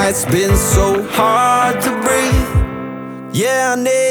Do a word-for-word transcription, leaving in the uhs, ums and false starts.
it's been so hard to breathe. Yeah, I need